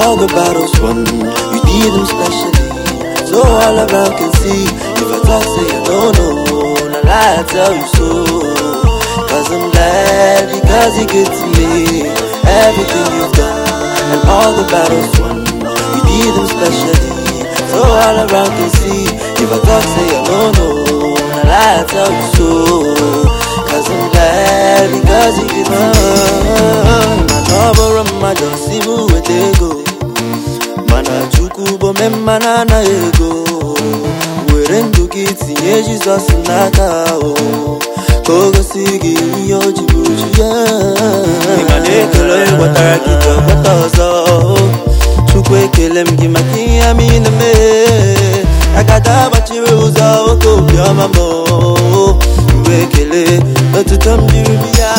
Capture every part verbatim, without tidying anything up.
all the battles won. You did them specially, so all around can see. If I talk, say I don't know, and I tell you so. Cause I'm glad because you're good to me. Everything you've done and all the battles won, you did them specially, so all around can see. If I talk, say I don't know, and I tell you so. Cause I'm glad because you're good to me. My trouble and my just see who it go. Mana chukubo me mana na ego. Were ndu kiti ye Jesus naka o. Kogo sigi yo jibuju ya. Imane kelo e watara kito kotozo. Chukwe kele mgi maki amina me. Akada bachiwe uza oko bia mamo. Uwe kele otutam jirubia.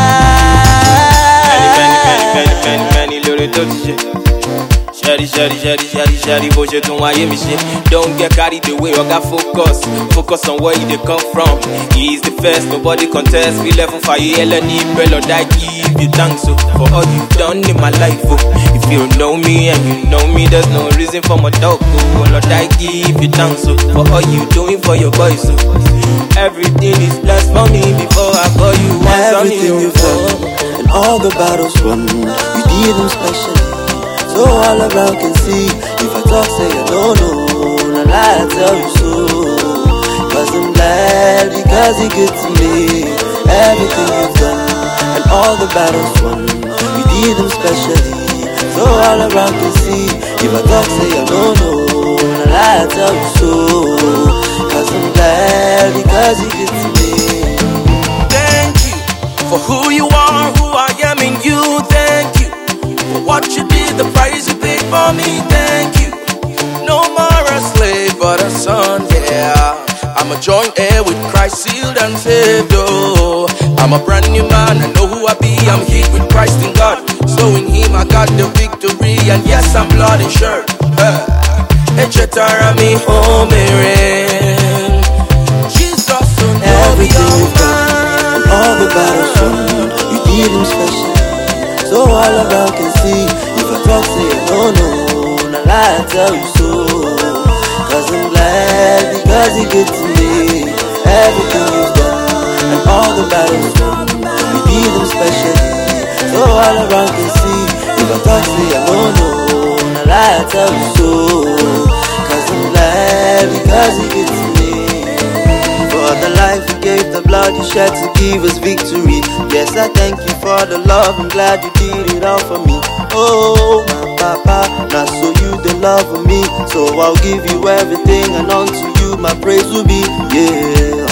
Many, many, many, many, many little dirty shit. Shady, shady, shady, shady, shady, bullshit, don't want me shit. Don't get carried away, I got focus. Focus on where they come from. He's the first, nobody contest. We left on fire, Eleni, Bello, that give you thanks so for all you've done in my life. Oh. If you know me and you know me, there's no reason for my dog. Oh, Lord, I give you thanks so for all you doing for your boys. So. Everything is blessed for me before I call you. Everything you've done and all the battles won, you did them specially, so all around can see. If I talk, say I don't know, and I tell you so. Cause I'm glad because you're good to me. Everything you've done and all the battles won, you did them specially, so all around can see. If I talk, say I don't know, and I tell you so. Cause I'm glad because you're good to me. Thank you for who you are, who I am in you. Thank you for what you did, the price you paid for me. Thank you. No more a slave but a son, yeah. I'm a joint heir with Christ, sealed and saved, oh. I'm a brand new man, I know who I be. I'm hid with Christ in God, so in Him I got the victory. And yes, I'm blood and shirt. Echetara mi home rain. Jesus, so everything you've done and all the battles won, you did them special, so all around can see. If I talk, say I don't know, and I tell you so. Cause I'm glad because you're good to me. Everything you've done and all the battles won, you did them special, so all around can see. If I talk, say I don't know, and I tell you so. Cause I'm glad because you're good to me. For the life you gave, the blood you shed to give us victory. Yes, I thank you for the love, I'm glad you did it all for me. Oh, my papa, now so you the love of me. So I'll give you everything, and unto you my praise will be, yeah.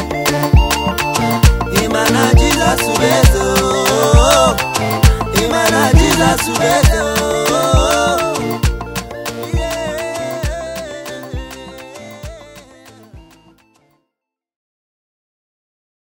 Imana Jesus Ubeto, Imana Jesus Ubeto.